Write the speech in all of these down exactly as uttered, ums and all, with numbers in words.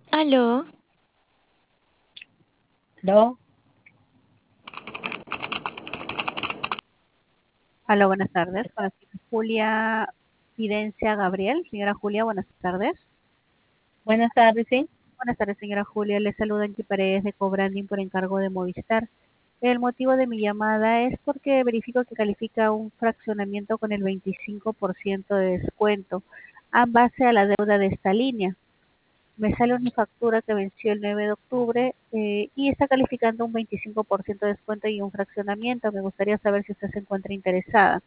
Aló, ¿No? Hola, buenas tardes. Con la señora Julia Fidencia Gabriel. Señora Julia, buenas tardes. Buenas tardes, sí. Buenas tardes, señora Julia. Le saluda Angie Paredes de Cobranding por encargo de Movistar. El motivo de mi llamada es porque verifico que califica un fraccionamiento con el veinticinco por ciento de descuento a base a la deuda de esta línea. Me sale una factura que venció el nueve de octubre eh, y está calificando un veinticinco por ciento de descuento y un fraccionamiento. Me gustaría saber si usted se encuentra interesada.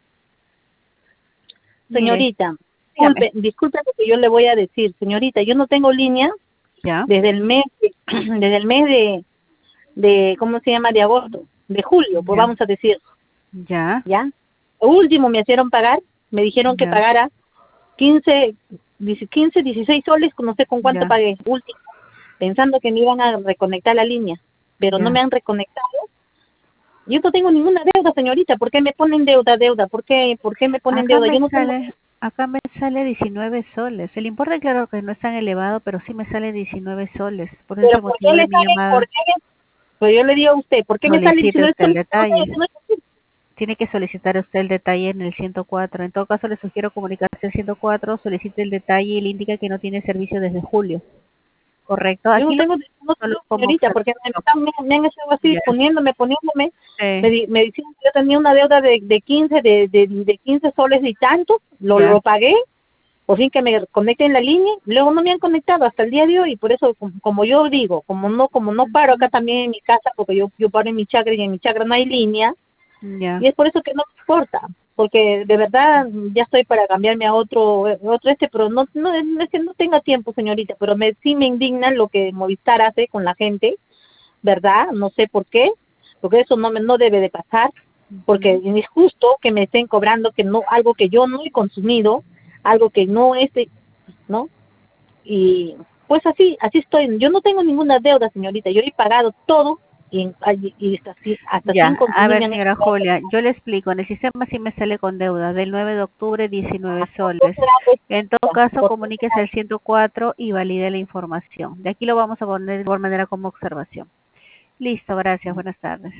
Mire, Señorita, dígame. disculpe, disculpe lo que yo le voy a decir. Señorita, yo no tengo línea ¿Ya? desde el mes, desde el mes de, de, ¿cómo se llama? De agosto, de julio, pues Ya, vamos a decir, ya, ¿ya? Lo último me hicieron pagar, me dijeron que ya, pagara quince, dice- quince, dieciséis soles, no sé con cuánto ya, pagué, último, pensando que me iban a reconectar la línea, pero no me ya. han reconectado. Yo no tengo ninguna deuda, señorita. ¿Por qué me ponen deuda, deuda? ¿Por qué, por qué me ponen Acá deuda? me Yo no tengo. sale, acá me sale diecinueve soles. El importe claro que no es tan elevado, pero sí me sale diecinueve soles. Por eso es Pero el ¿por qué motivo de le mi sale? ¿Por llamada. qué? Pues yo le digo a usted, ¿por qué me sale Solicite diecinueve usted el soles? No sé, detalle. no sé. Tiene que solicitar usted el detalle en el ciento cuatro. En todo caso, le sugiero comunicarse al ciento cuatro, solicite el detalle y le indica que no tiene servicio desde julio. ¿Correcto? Yo no Aquí lo tengo, no solo tengo, como señorita, porque me, observación. están- me, me han estado así Ya. poniéndome, poniéndome. Me, Sí, di- me dijeron que yo tenía una deuda de, de quince, de, de, de quince soles y tanto. Lo, ya. lo pagué, por fin que me conecten la línea. Luego no me han conectado hasta el día de hoy. Y por eso, como, como yo digo, como no como no paro acá también en mi casa, porque yo, yo paro en mi chacra y en mi chacra no hay línea. Ya. Y es por eso que no me importa, porque de verdad ya estoy para cambiarme a otro, otro este, pero no, no, es que no tenga tiempo, señorita, pero me, sí me indigna lo que Movistar hace con la gente, ¿verdad? No sé por qué, porque eso no, me, no debe de pasar, porque Ujú. es justo que me estén cobrando que no algo que yo no he consumido, algo que no es, de- ¿no? Y pues así, así estoy. Yo no tengo ninguna deuda, señorita, yo he pagado todo y, y hasta, sin- hasta sin Ya, a consumir ver, me han hecho. señora Julia, yo le explico. En el sistema sí me sale con deuda del nueve de octubre, diecinueve ¿Por qué soles. será En todo esto? caso, ¿Por qué comuníquese será al ciento cuatro y valide la información. De aquí lo vamos a poner de igual manera como observación. Listo, gracias. esto? Buenas tardes.